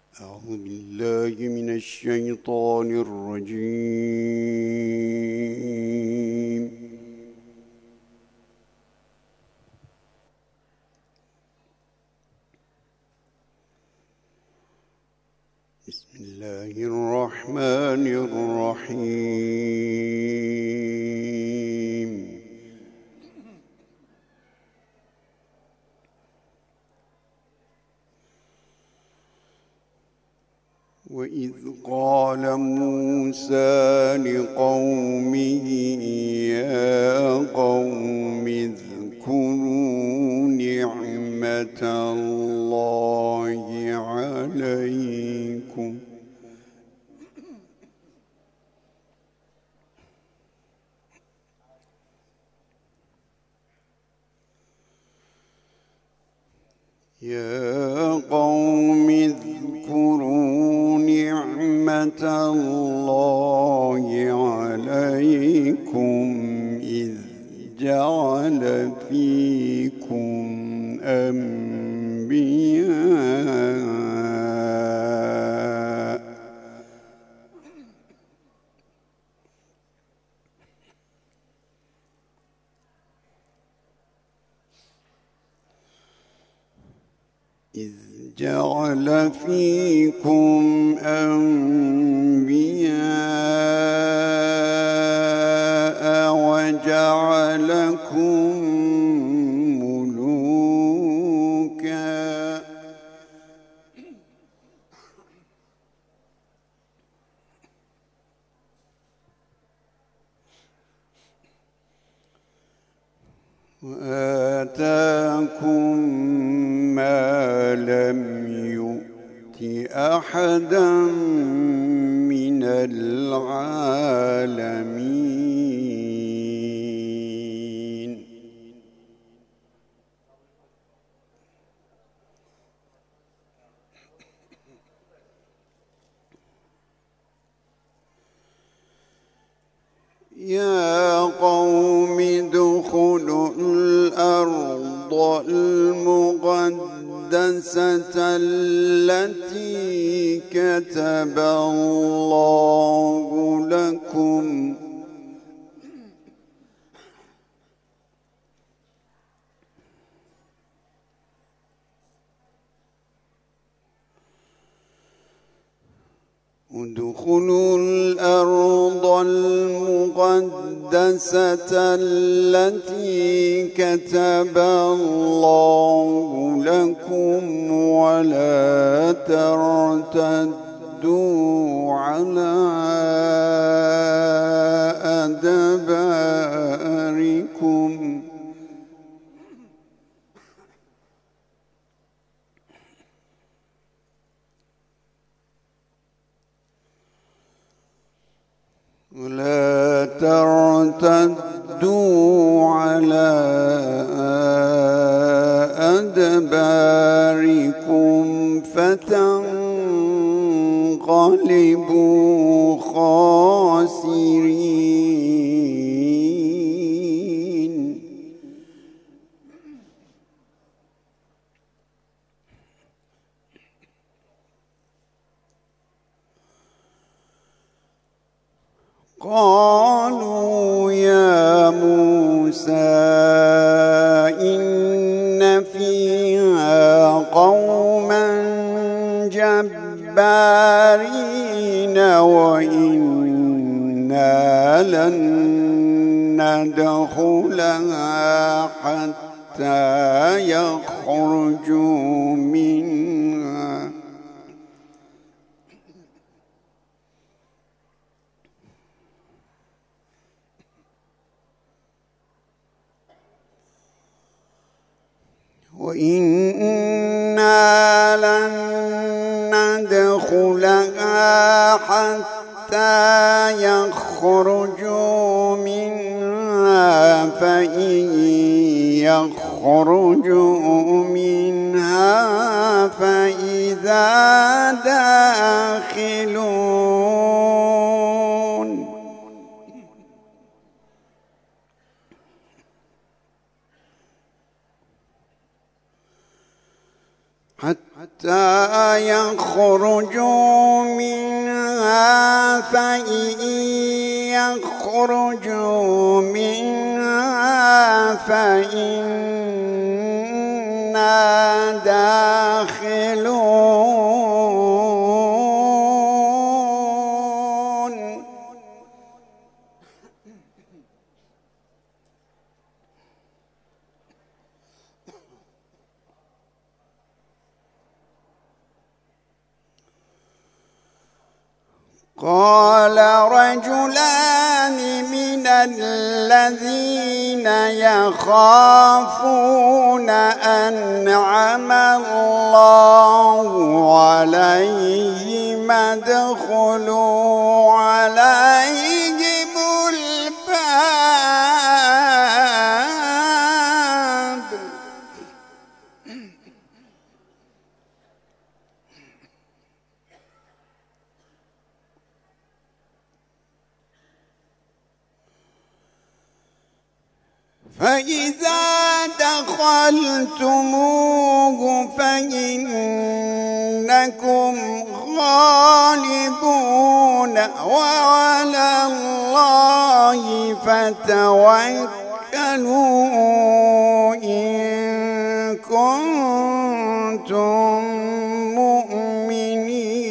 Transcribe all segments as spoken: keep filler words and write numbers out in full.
أعوذ بالله من الشيطان الرجيم. بسم الله الرحمن الرحيم. وإذ قال موسى لقومه يا قوم اذكروا نعمة الله عليكم يا قوم اذكروا نعمة الله عليكم إذ جعل فيكم أنبياء إذ جعل فيكم أنبياء وجعلكم ملوكا وآتاكم ما لم يؤت أحدا من العالمين يا قوم ادخلوا الأرض المقدسة التي كتب الله لكم ادخلوا الأرض المقدسة التي كتب الله لكم ولا ترتدوا على أدباركم ولا ترتدوا على أدباركم فتنقلبوا خاسرين قالوا يا موسى إن فيها قوما جبارين وإنا لن ندخلها حتى يخرجوا منها وإنا لن ندخلها حتى يخرجوا منها فإن يخرجوا منها فإذا داخلون حتى يخرجوا منها فإن يخرجوا منها فإنا داخلون. قال رجلان من الذين يخافون أنعم الله عليهم ادخلوا عليهم الباب فإذا دخلتموه فإنكم غالبون وعلى الله فتوكلوا إن كنتم مؤمنين.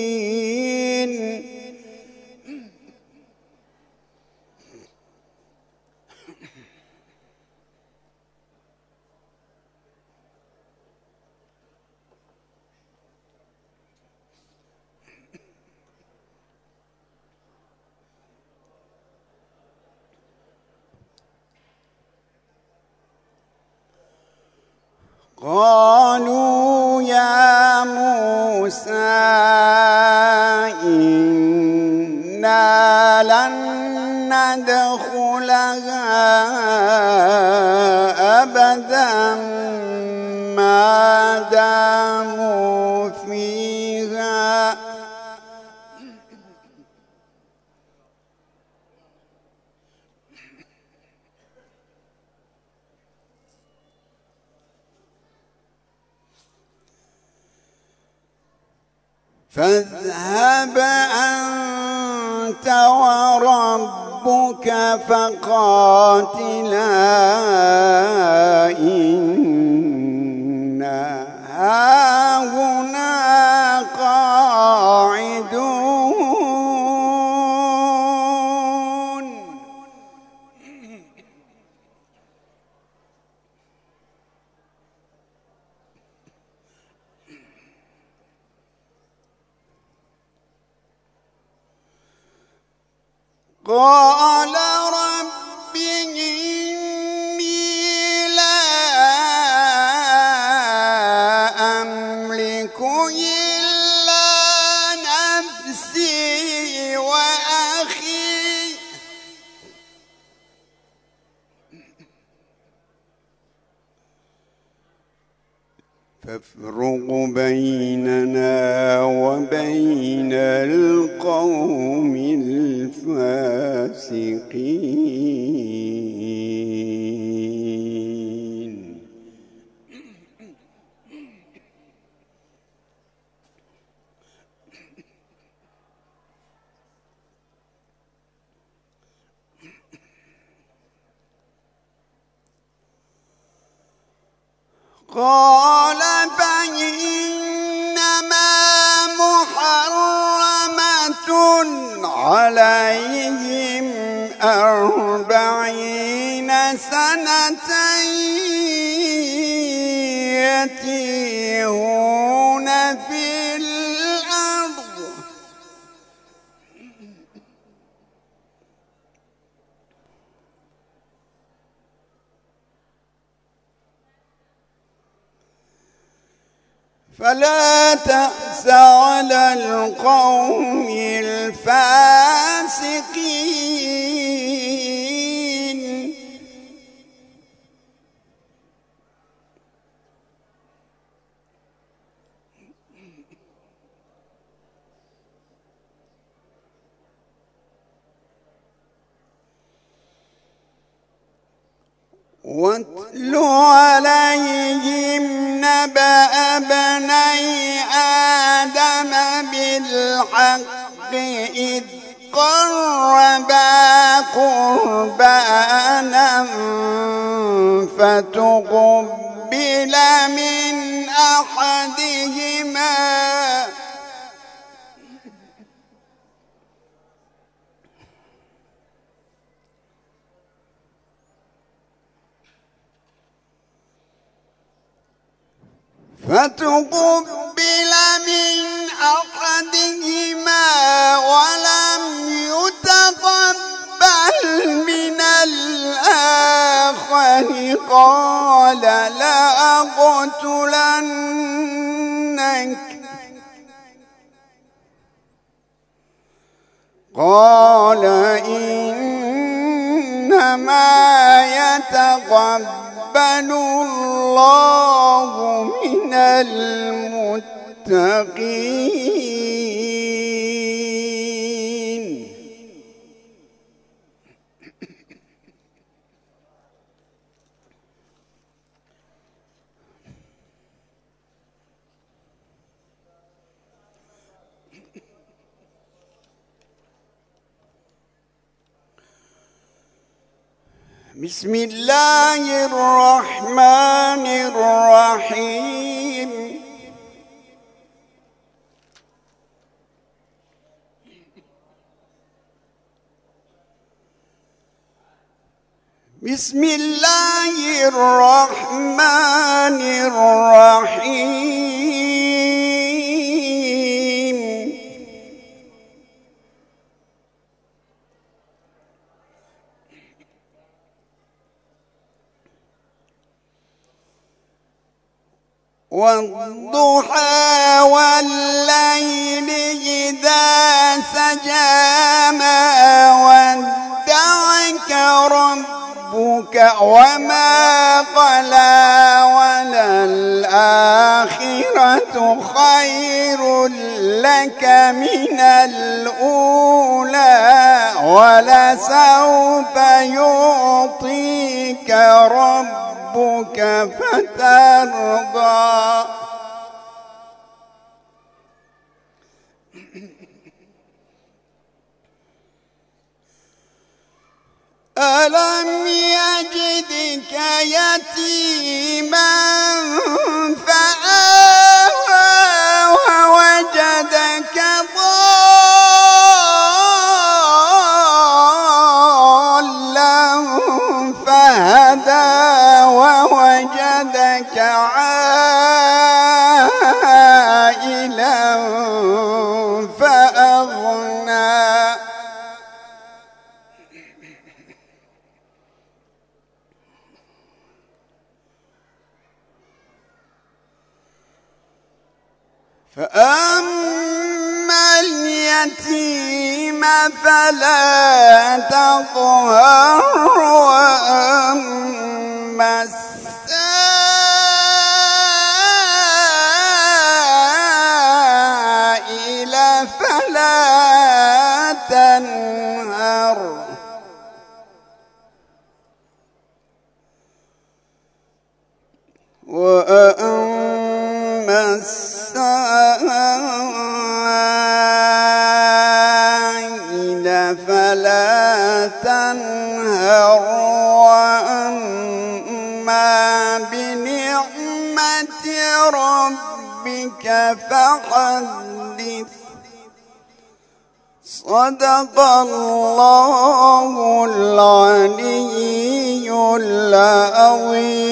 قالوا يا موسى إنا لن ندخلها أبدا ما داموا فيها فاذهب أنت وربك فقاتلا إنا هاهنا قاعدون. قال رب إني لا أملك إلا نفسي وأخي فافرق بيننا وبين القوم الفاسقين. قال فإنما محرمة عليهم أربعين سنة يتيهون في الأرض فلا تأس على القوم الفاسقين. واتل عليهم نبأ ابني آدم بالحق إذ قربا قربانا فتقبل من أحدهما فتقبل من أحدهما ولم يتقبل من الآخر قال لأقتلنك قال إنما يتقبل الله من المتقين. بسم الله الرحمن الرحيم. بسم الله الرحمن الرحيم. والضحى والليل إذا سجى ما ودعك ربك وما قلى وللآخرة خير لك من الأولى ولسوف يعطيك ربك فترضى. ألم يجدك يتيما فآوى ووجدك ضالا فهدى ووجدك عائلا فأغنى. فأما اليتيم فلا تقهر وأما السائل فلا تنهر وأما السائل فلا تنهر وأما بنعمة ربك فحدث. صدق الله العلي العظيم.